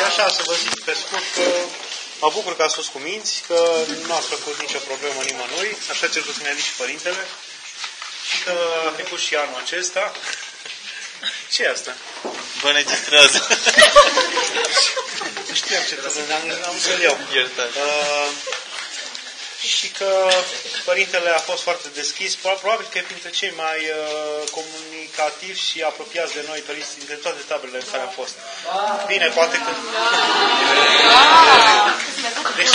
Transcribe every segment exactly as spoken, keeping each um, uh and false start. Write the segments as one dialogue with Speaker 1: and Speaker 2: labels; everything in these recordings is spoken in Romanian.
Speaker 1: așa, să vă zic pe scurt că mă bucur că ați fost cuminți, că nu ați făcut nicio problemă nimănui, așa cel puțin mi-a zis și părintele, și că a trecut și anul acesta. Ce e asta?
Speaker 2: Vă înregistrează.
Speaker 1: Nu știam ce trebuie, am să-l iau. Uh, și că părintele a fost foarte deschis, probabil că e printre cei mai uh, comunicativi și apropiați de noi părinți dintre toate taberele în care am fost. Bine, poate că... Deci,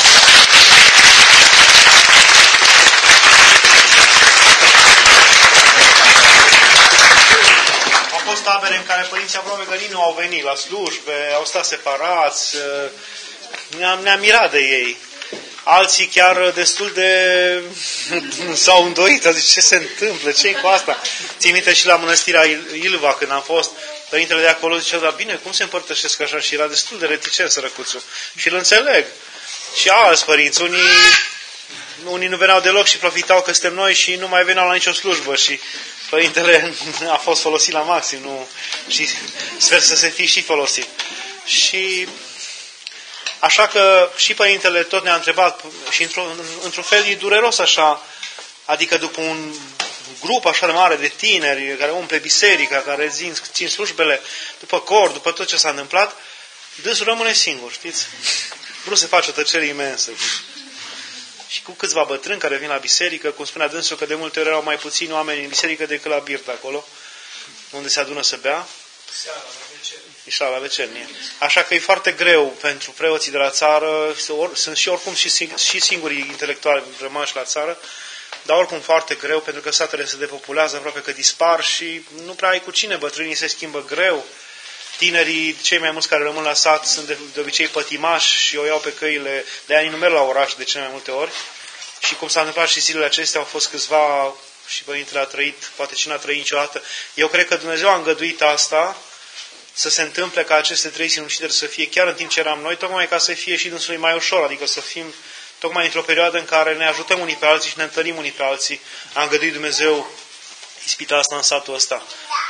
Speaker 1: au fost tabere în care părinții aproape că nici nu au venit la slujbe, au stat separați, ne-am, ne-am mirat de ei. Alții chiar destul de s-au îndoit, a zis, ce se întâmplă, ce-i cu asta? Ții minte și la mănăstirea Ilva, când am fost, părintele de acolo zicea, dar bine, cum se împărtășesc așa? Și era destul de reticent, sărăcuțul. Și îl înțeleg. Și alți părinți, unii, unii nu veneau deloc și profitau că suntem noi și nu mai veneau la nicio slujbă. Și părintele a fost folosit la maxim, nu? Și sper să se fie și folosit. Și așa că și părintele tot ne-a întrebat și într-un, într-un fel e dureros așa, adică după un grup așa de mare de tineri care umple biserica, care țin, țin slujbele, după cor, după tot ce s-a întâmplat, dânsul rămâne singur, știți? Vreau să face o tăcere imensă. Și cu câțiva bătrâni care vin la biserică, cum spunea dânsul că de multe ori erau mai puțini oameni în biserică decât la birt acolo, unde se adună să bea. Și la vecernie. Așa că e foarte greu pentru preoții de la țară, sunt și oricum și, și singurii intelectuali rămași la țară, dar oricum foarte greu, pentru că satele se depopulează, aproape că dispar și nu prea ai cu cine, bătrânii se schimbă greu. Tinerii, cei mai mulți care rămân la sat, sunt de, de obicei pătimași și o iau pe căile, de ani nu merg la oraș de cele mai multe ori. Și cum s-a întâmplat și zilele acestea, au fost câțiva, și părintele a trăit, poate cine a trăit niciodată. Eu cred că Dumnezeu a îngăduit asta, să se întâmple ca aceste trei sinucideri să fie chiar în timp ce eram noi, tocmai ca să fie și dânsului mai ușor, adică să fim tocmai într-o perioadă în care ne ajutăm unii pe alții și ne întărim unii pe alții. A îngăduit Dumnezeu ispita asta în satul ăsta.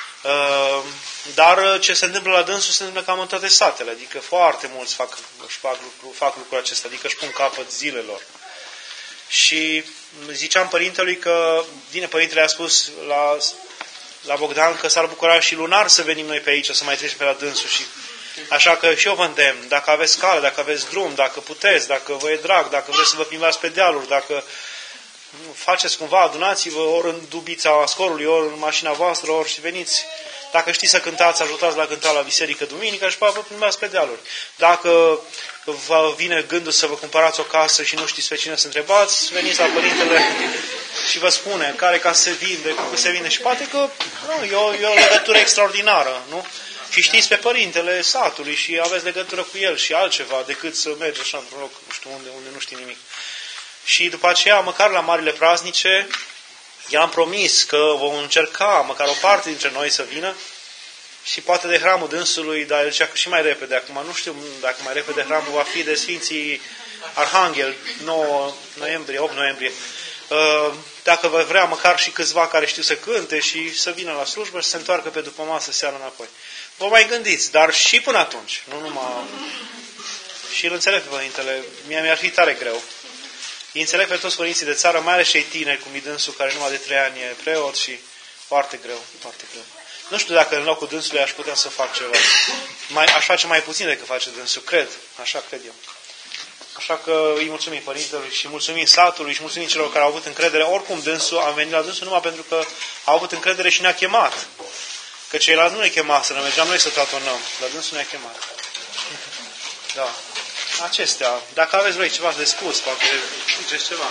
Speaker 1: Dar ce se întâmplă la dânsul se întâmplă cam în toate satele, adică foarte mulți fac, fac, lucru, fac lucrul acesta, adică își pun capăt zilelor. Și ziceam părintelui că, bine, părintele a spus la, la Bogdan că s-ar bucura și lunar să venim noi pe aici, să mai trecem pe la dânsul. Și așa că și eu vă îndemn, dacă aveți cale, dacă aveți drum, dacă puteți, dacă vă e drag, dacă vreți să vă plimbați pe dealuri, dacă faceți cumva, adunați-vă ori în dubița ascorului, ori în mașina voastră, ori și veniți. Dacă știți să cântați, ajutați la cânta la biserică duminică și poate vă plimbați pe dealuri. Dacă vă vine gândul să vă cumpărați o casă și nu știți pe cine să întrebați, veniți la părintele și vă spune care casă se vinde, cum se vinde. Și poate că nu, e, o, e o legătură extraordinară, nu? Și știți pe părintele satului și aveți legătură cu el și altceva decât să mergi așa într-un loc, nu știu unde, unde nu știi nimic. Și după aceea, măcar la marile praznice, i-am promis că vom încerca măcar o parte dintre noi să vină și poate de hramul dânsului, dar el zicea că și mai repede. Acum nu știu dacă mai repede hramul va fi de Sfinții Arhanghel, nouă noiembrie, opt noiembrie. Dacă vă vrea măcar și câțiva care știu să cânte și să vină la slujbă și să se întoarcă pe după masă seara înapoi. Vă mai gândiți, dar și până atunci, nu numai... Și îl înțeleg pe părintele, mie mi-ar fi tare greu. Îi înțeleg pe toți părinții de țară, mai ales cei tineri, cum e dânsul, care numai de trei ani e preot și foarte greu, foarte greu. Nu știu dacă în locul dânsului aș putea să fac ceva. Mai, aș face mai puțin decât face dânsul, cred. Așa cred eu. Așa că îi mulțumim părintelui și mulțumim satului și mulțumim celor care au avut încredere. Oricum dânsul, am venit la dânsul numai pentru că au avut încredere și ne-a chemat. Că ceilalți nu ne chema să ne mergeam noi să tatonăm. La dânsul ne-a chemat. Da. Acestea. Dacă aveți voi ceva de spus, poate ziceți ceva.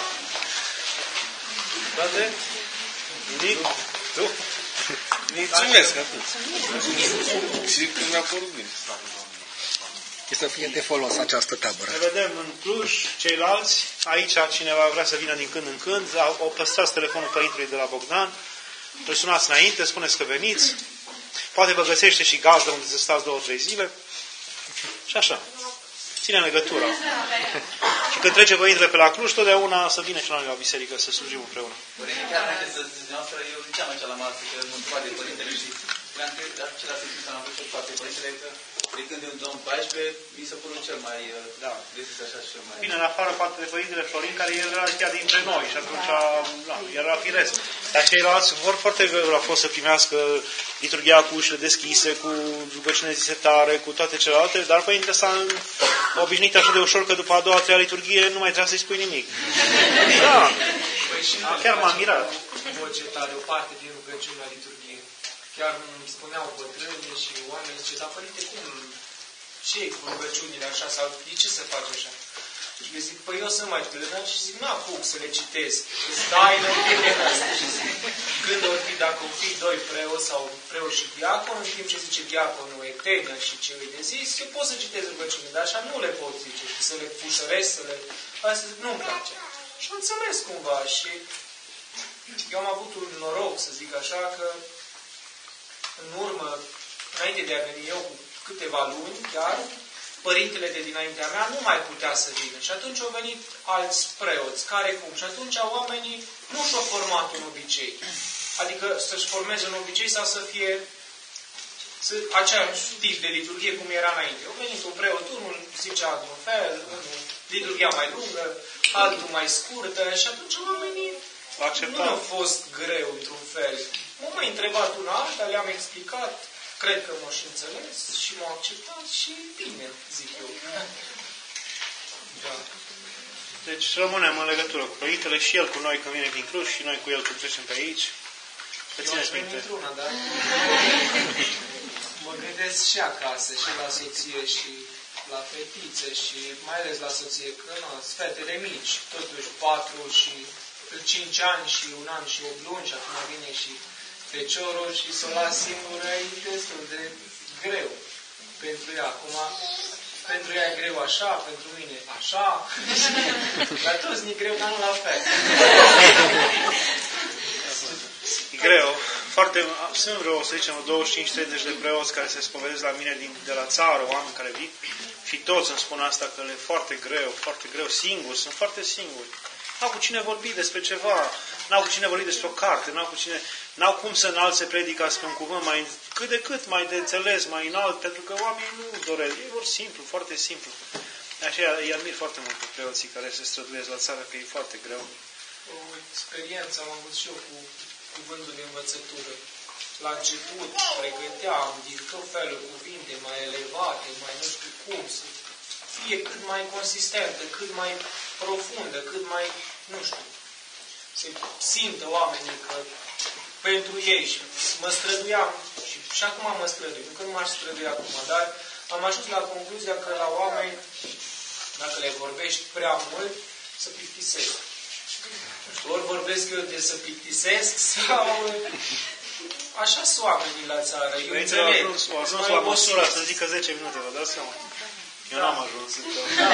Speaker 1: Frate? Nimic? Tu?
Speaker 2: Mulțumesc atât. Și când mi-a părut bine.
Speaker 3: Să fie de folos această tabără.
Speaker 1: Ne vedem în Cluj, ceilalți. Aici cineva vrea să vină din când în când. O păstrați telefonul părintului de la Bogdan. Îl sunați înainte, spuneți că veniți. Poate vă găsește și gazdă unde să stați două, trei zile. Și așa. Ține legătura. Și când trece părintele pe la Cluj, totdeauna să vină și la noi la biserică, să slujim împreună.
Speaker 4: Părinte, chiar dacă să ziceam, eu ziceam aici la masă, că nu poate părintele și Dar același lucru am văzut toate părintele că de când în două mii paisprezece mi s-a părut cel mai da, decis așa cel mai...
Speaker 1: Bine, în afară față de Părintele Florin, care el era chiar dintre noi și atunci da, era firesc. Dar ceilalți vor foarte greu a fost să primească liturghia cu ușile deschise, cu rugăciune zisetare, cu toate celelalte, dar Părintele s-a obișnuit așa de ușor că după a doua, a treia liturghie nu mai trebuia să-i spui nimic. Da,
Speaker 5: păi și
Speaker 1: chiar m-am mirat.
Speaker 5: Voce tare, o parte din rugăciunea liturghie. Chiar îmi spuneau bătrâni și oameni, zice, dar Părinte, cum? Ce cu rugăciunile așa? Sau de ce se face așa? Și eu zic, păi eu sunt mai tânăr și zic, n-apuc să le citesc. Îți dai în asta. Și zic, când or fi, dacă or fi doi preoți sau preot și diacon, în timp ce zice diaconul e tânăr și ce îi de zis, eu pot să citesc rugăciunile, dar așa nu le pot zice. Și să le fușăresc, să le... Asta zic, nu-mi place. Și o înțeles cumva și eu am avut un noroc, să zic așa, că în urmă, înainte de a veni eu cu câteva luni, chiar, părintele de dinaintea mea nu mai putea să vină. Și atunci au venit alți preoți, care cum. Și atunci oamenii nu și-au format un obicei. Adică să-și formeze un obicei sau să fie să, aceeași tip de liturghie cum era înainte. Au venit un preot, unul zicea într-un fel, unul liturghia mai lungă, altul mai scurtă. Și atunci oamenii nu a fost greu într-un fel. M-au mai întrebat una alta, le-am explicat, cred că m-au și înțeles și m-au acceptat și bine, zic eu. Da.
Speaker 1: Deci rămânem în legătură cu Părintele și el cu noi când vine din Cluj și noi cu el când trecem pe aici.
Speaker 5: Eu aș veni într-una, dar mă gândesc și acasă, și la soție, și la fetițe, și mai ales la soție, că nu, sunt fetele mici, totuși patru și cinci ani și un an și opt luni și acum vine și feciorul și să o las singură e destul de greu pentru ea. Acum, pentru ea e greu așa, pentru mine așa. La toți ni greu, dar nu la fel.
Speaker 1: E greu. Foarte, sunt vreo, să zicem, douăzeci și cinci treizeci de preoți care se spovedesc la mine din, de la țară, oameni care vin și toți îmi spun asta, că le e foarte greu, foarte greu, singuri, sunt foarte singuri. N-au cu cine vorbi despre ceva, n-au cu cine vorbi despre o carte, n-au cu cine, n-au cum să înalțe predica spre un cuvânt mai, cât de cât mai de înțeles, mai înalt, pentru că oamenii nu doresc. Ei vor simplu, foarte simplu. Așa îi admir foarte mult pe preoții care se străduiesc la țară, că e foarte greu.
Speaker 5: O experiență am avut și eu cu cuvântul de învățătură. La început pregăteam din tot felul cuvinte mai elevate, mai nu știu cum, să fie cât mai consistentă, cât mai profundă, cât mai, nu știu, să simtă oamenii că pentru ei și mă străduiam și, și acum mă strădui, nu că nu m-aș strădui acum, dar am ajuns la concluzia că la oameni, dacă le vorbești prea mult, să plictisesc. Ori vorbesc eu de să plictisesc sau așa sunt oamenii la țară. Eu înțeleg.
Speaker 1: Au ajuns, au ajuns la măsura să zică zece minute, vă dați seama? Eu da. N-am ajuns.
Speaker 5: Da.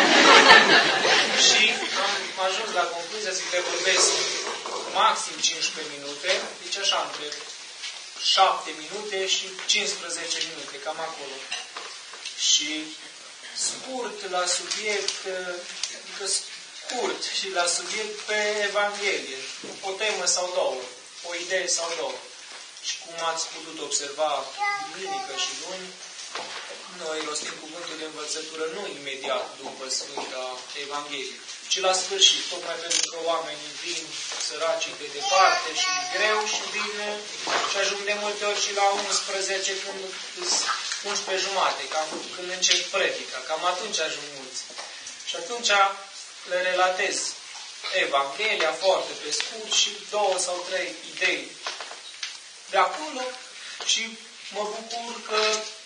Speaker 5: Și am ajuns la concluzia să le vorbesc maxim cincisprezece minute, deci așa, între șapte minute și cincisprezece minute, cam acolo. Și scurt la subiect, adică scurt și la subiect pe Evanghelie, o temă sau două, o idee sau două. Și cum ați putut observa duminică și luni, noi rostim cuvântul de învățătură nu imediat după Sfânta Evanghelie, ci la sfârșit, tocmai pentru că oamenii vin săracii de departe și greu și bine și ajung de multe ori și la unsprezece, când unsprezece jumate, cam când încep predica, cam atunci ajung mulți. Și atunci le relatez Evanghelia foarte pe scurt și două sau trei idei de acolo și mă bucur că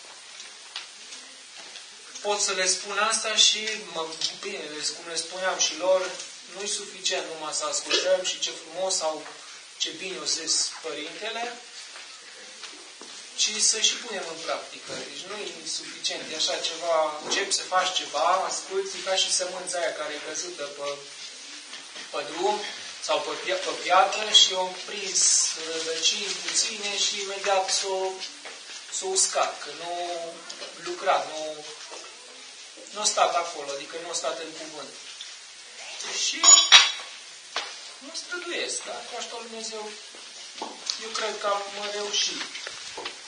Speaker 5: pot să le spun asta și, mă, bine, cum le spuneam și lor, nu-i suficient numai să ascultăm și ce frumos sau ce bine o zis Părintele, ci să și punem în practică. Deci nu e suficient, e așa ceva, încep să faci ceva, asculti, ca și sămânța aia care e căzută pe, pe drum sau pe, pe piatră și o prins rădăcini puține și imediat s-o, s-o uscat, că nu lucra, nu nu a stat acolo, adică nu a stat în cuvânt. Și nu străduiesc, dar cu ajutorul Dumnezeu eu cred că am reușit.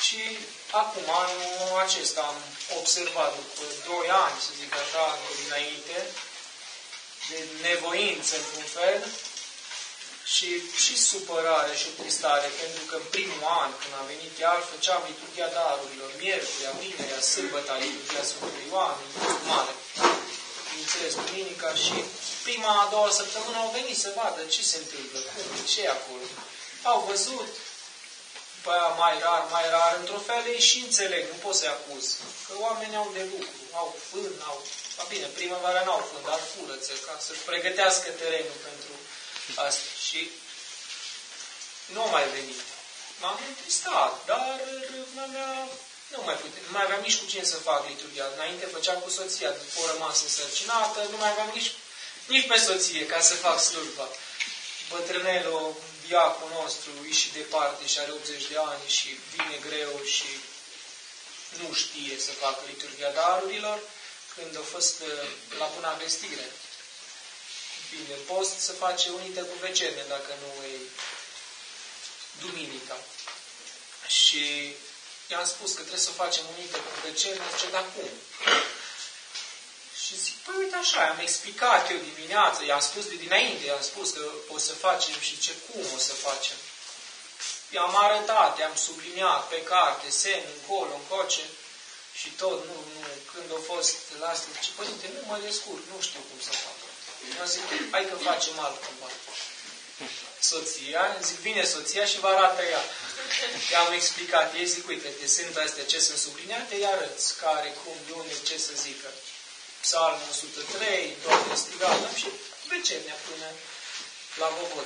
Speaker 5: Și acum, anul acesta, am observat, după doi ani, să zic așa, dinainte, de nevoință, într-un fel, și, și supărare și tristare, pentru că în primul an, când am venit, chiar făceam liturghia darurilor, miercurea, vinerea, sâmbăta, liturghia Sfântului Ioan, în mare, bineînțeles, duminica, și prima, a doua săptămână au venit să vadă ce se întâmplă, cum, ce e acolo. Au văzut, după aia mai rar, mai rar, într-o fel ei și înțeleg, nu pot să-i acuz, că oamenii au de lucru, au fân, au... A, bine, primăvara n-au fân, dar furăță, ca să-și pregătească terenul pentru asta. Și nu au mai venit. M-am întristat, dar nu mai putem, nu mai aveam nici cu cine să fac liturghia. Înainte făceam cu soția, după o rămas însărcinată, nu mai aveam nici, nici pe soție ca să fac slujba. Bătrânelul, diacul nostru, e și departe și are optzeci de ani și vine greu și nu știe să facă liturghia darurilor, când a fost la Buna Vestire. Bine, post să face unită cu vecerne, dacă nu e duminica. Și i-am spus că trebuie să facem unită cu vecerne, zice, dar cum? Și zic, păi uite așa, am explicat eu dimineața, i-am spus de dinainte, i-am spus că o să facem și ce cum o să facem. I-am arătat, i-am subliniat pe carte, semn, încolo, încoace și tot, nu, nu, când a fost la asta, zice, părinte, nu mă descurc, nu știu cum să fac. Eu zic, hai că facem altcumva. Soția, zic, vine soția și vă arată ea. I-am explicat, ei zic, uite, sunt astea ce sunt subliniate, îi arăți care, cum, de unde, ce să zică. Psalmul o sută trei, Doamne strigat, și vecernea până la Vovod.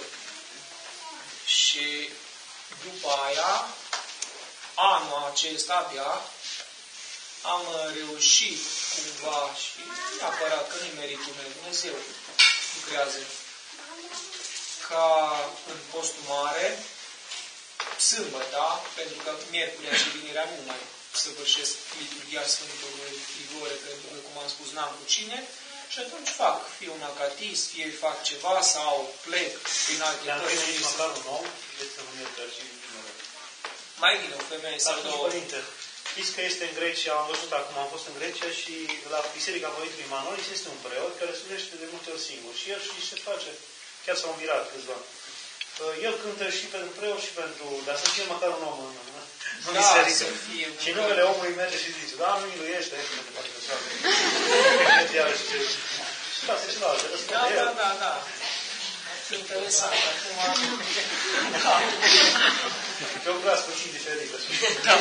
Speaker 5: Și după aia, anul acesta abia, am reușit cumva și neapărat că nu-i meritul meu, Dumnezeu lucrează, ca în postul mare, sâmbăta, pentru că miercurea și vinerea nu mai săvârșesc liturghia Sfântului Grigore, pentru că, cum am spus, n-am cu cine, și atunci fac, fie un acatist, fie fac ceva, sau plec prin alte părți.
Speaker 1: Nici măcar un om, este un miercuri și vinerea.
Speaker 5: Mai bine o femeie sau două.
Speaker 1: Părinte, știți că este în Grecia, am văzut acum, am fost în Grecia și la Biserica Părintelui Manolis este un preot care slujește de multe ori singur. Și el și se face, chiar s-au mirat câțiva. El cântă și pentru preot și pentru... Dar să fie măcar un om în, în
Speaker 5: da,
Speaker 1: biserică.
Speaker 5: Fie,
Speaker 1: și numele omului merge și zice, da, nu miluiește, este de parcă să și face celălalt, răspunde
Speaker 5: da,
Speaker 1: el.
Speaker 5: Da, da, da. Interesant. Acum... Da.
Speaker 1: Pe un glas puțin diferit.
Speaker 5: Da.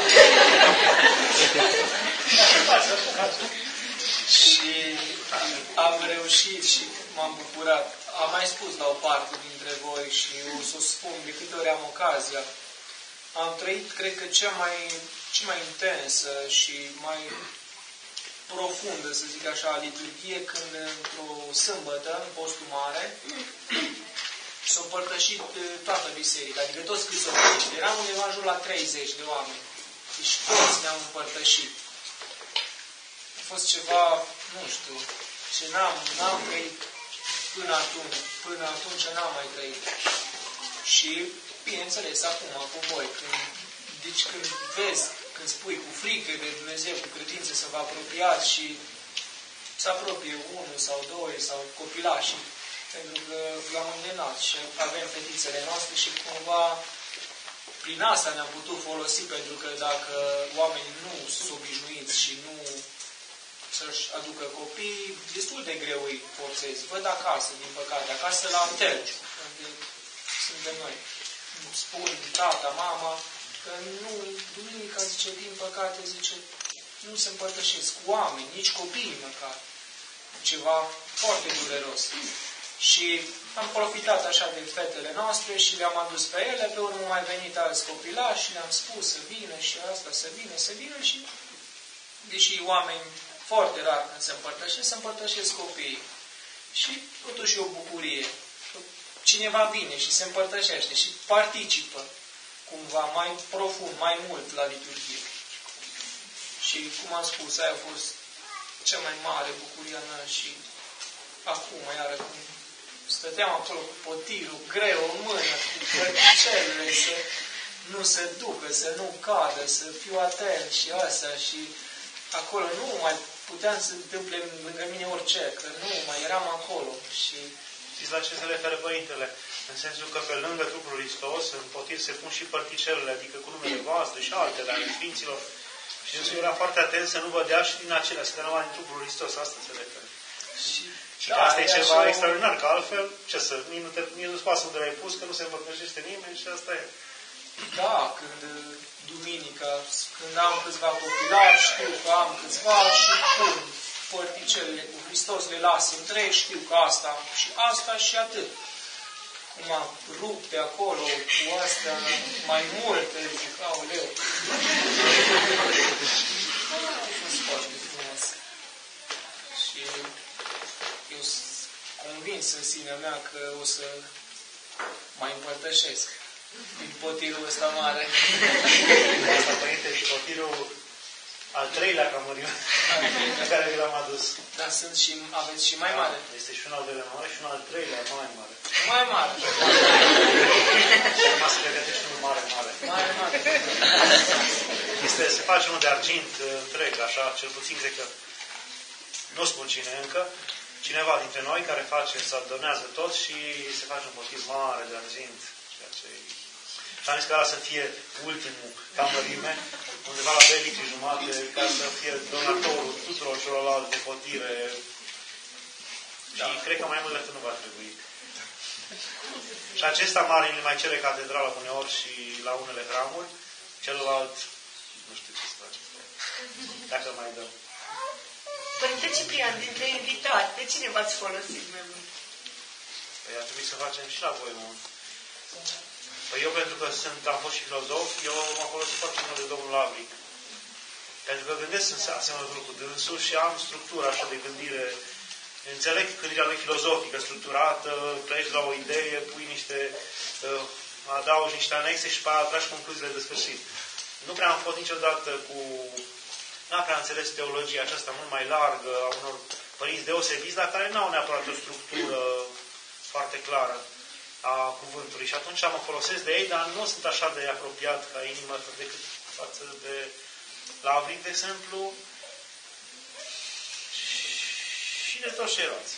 Speaker 1: Așa face.
Speaker 5: Și am reușit și m-am bucurat. Am mai spus la o parte dintre voi și o să o spun de câte ori am ocazia. Am trăit, cred că, cea mai, cea mai intensă și mai profundă, să zic așa, liturghie, când într-o sâmbătă, în postul mare, s-a împărtășit toată biserica, adică toți câți s-au împărtășit. Eram undeva în jur la treizeci de oameni. Deci toți ne-am împărtășit. A fost ceva, nu știu, ce n-am, n-am trăit până atunci. Până atunci n-am mai trăit. Și, bineînțeles, acum, cu voi, când, deci când vezi, când spui cu frică de Dumnezeu, cu credință să vă apropiați și să apropie unul sau doi sau copilașii, pentru că l-am îndemnat și avem fetițele noastre și cumva prin asta ne-am putut folosi, pentru că dacă oamenii nu sunt obișnuiți și nu să-și aducă copii, destul de greu îi forțezi. Văd acasă, din păcate, acasă la Terci, unde suntem noi. Spun tata, mama, că nu, duminica, zice, din păcate, zice, nu se împărtășesc cu oameni, nici copiii măcar. Ceva foarte dureros. Și am profitat așa de fetele noastre și le-am adus pe ele, pe urmă mai venit alți copilași și le-am spus să vină și asta, să vină, să vină și, deși oameni foarte rar când se împărtășesc, se împărtășesc copiii. Și totuși e o bucurie. Cineva vine și se împărtășește și participă cumva mai profund, mai mult la liturghie. Și cum am spus, aia a fost cea mai mare bucuria mea și acum, iară, cum stăteam acolo cu potirul greu în mână, cu cărticelele, să nu se ducă, să nu cadă, să fiu atent și asta și acolo nu mai puteam să întâmple lângă mine orice, că nu mai eram acolo și...
Speaker 1: Știți la ce se referă Părintele? În sensul că pe lângă trupul Hristos, în potir se pun și părticelele, adică cu numele voastre și altele ale Sfinților. Și Iisus era foarte atent să nu vă dea și din acelea, să dea numai din trupul Hristos. Asta se referă. Și, și da, că asta e ceva așa extraordinar, că altfel, ce să, nici nu, te, nici nu-ți pasă unde l-ai pus, că nu se împărtășește nimeni și asta e.
Speaker 5: Da, când duminica, când am câțiva copilari, știu că am câțiva și pun părticelele cu Hristos, le las între ei, știu că asta și asta și atât. Cum am rupt pe acolo cu astea mai multe, zic, aoleu. A fost foarte frumos. Și eu sunt convins în sinea mea că o să mai împărtășesc din potirul ăsta mare.
Speaker 1: Asta, Părinte, și potirul al treilea cămăriu pe care vi l-am adus.
Speaker 5: Dar sunt și, aveți și mai mare.
Speaker 1: Este și un al doilea mare și un al treilea mai mare.
Speaker 5: Mai mare.
Speaker 1: Mă să pregătești unul mare, mare.
Speaker 5: Mare, mare.
Speaker 1: Este, se face unul de argint întreg, așa, cel puțin, cred că, nu spun cine încă, cineva dintre noi care face, să donează tot și se face un potir mare de argint. Ceea ce și am zis că ăla să fie ultimul ca mărime, undeva la doi litri jumate, ca să fie donatorul tuturor celorlalte potire. Da. Și cred că mai mult decât nu va trebui. Și acesta mare le mai cere catedrala uneori și la unele hramuri, celălalt nu știu ce să face. Dacă mai dăm.
Speaker 6: Părinte Ciprian, dintre invitați, de cine v-ați folosit mai mult?
Speaker 1: Păi ar trebui să facem și la voi mult. Păi eu, pentru că sunt, am fost și filozof, eu m-am folosit foarte mult de domnul Lavric. Pentru că gândesc în asemănător cu dânsul și am structura așa de gândire. Înțeleg gândirea lui filozofică, structurată, pleci la o idee, pui niște, uh, adaugi niște anexe și pe aia tragi concluziile de sfârșit. Nu prea am fost niciodată cu... N-am prea înțeles teologia aceasta mult mai largă, a unor părinți deosebiți, dar care n-au neapărat o structură foarte clară a cuvântului. Și atunci mă folosesc de ei, dar nu sunt așa de apropiat ca inimă decât față de Lavric, de exemplu, și de toți ceilalți.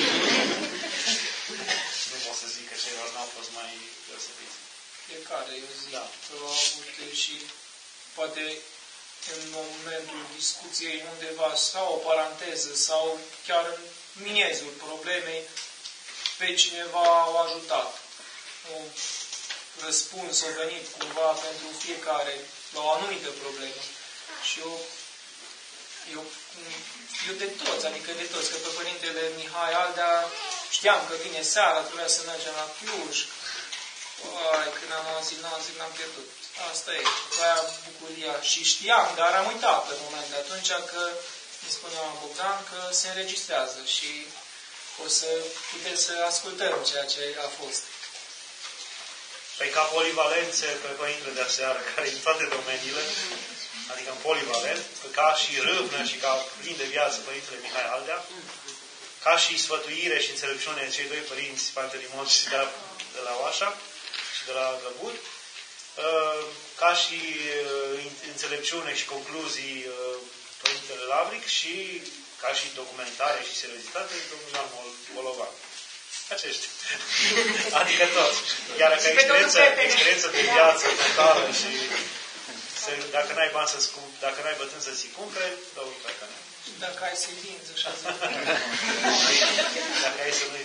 Speaker 1: Nu pot să zic că ceilalți n-au fost mai deosebiți.
Speaker 5: Fiecare, eu zic, da. Că au avut și poate în momentul discuției undeva sau o paranteză sau chiar în miezul problemei pe cineva au ajutat. Un răspuns a venit cumva pentru fiecare la o anumită problemă. Și eu, eu, eu de toți, adică de toți, că pe Părintele Mihai Aldea știam că vine seara, trebuia să mergem la Cluj. Ai, când am auzit, n-am zis, n-am pierdut. Asta e, aia bucuria. Și știam, dar am uitat pe moment de atunci că îmi spunea Bogdan că se înregistrează și o să putem să ascultăm ceea ce a fost.
Speaker 1: Păi ca polivalențe pe Părintele de aseară, care în toate domeniile, adică în polivalent, ca și râvnă și ca plin de viață Părintele Mihai Aldea, ca și sfătuire și înțelepciune cei doi părinți, Pantelimon și de la, de la Oașa și de la Glăbut, ca și înțelepciune și concluzii Părintele Lavric și ca și documentare și seriozitate domnul Ioan Bolovan. Acești. Adică toți. Iar ca experiență, experiență de viață totală și să, dacă n-ai bani să-ți cumpri, dacă n-ai bătrân să-ți cumpere, domnul Pecane.
Speaker 5: Dacă ai să-i vinzi, așa zic.
Speaker 1: Dacă ai să nu-i